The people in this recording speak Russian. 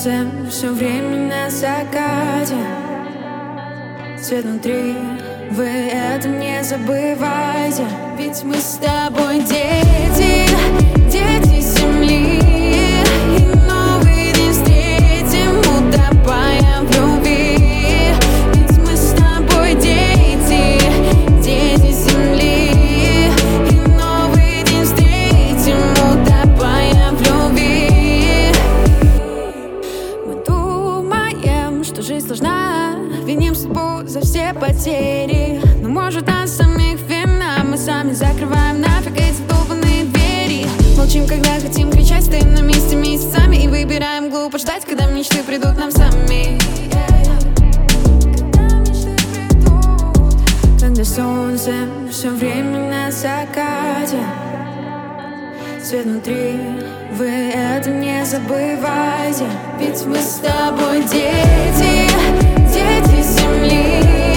солнце все время на закате. Свет внутри, вы это не забывайте. Ведь мы с тобой дети, дети земли. И новый день встретим, утопая в любви. Ведь мы с тобой дети, дети земли. И новый день встретим, утопая в любви. Мы думаем, что жизнь сложна, виним судьбу за все потери. Но может нас самих вина, мы сами закрываем нафиг эти долбаные двери. Молчим, когда хотим кричать, стоим на месте месяцами и выбираем глупо ждать, когда мечты придут нам сами. Когда солнце все время на закате. Свет внутри, вы это не забывайте. Ведь мы с тобой дети, дети земли.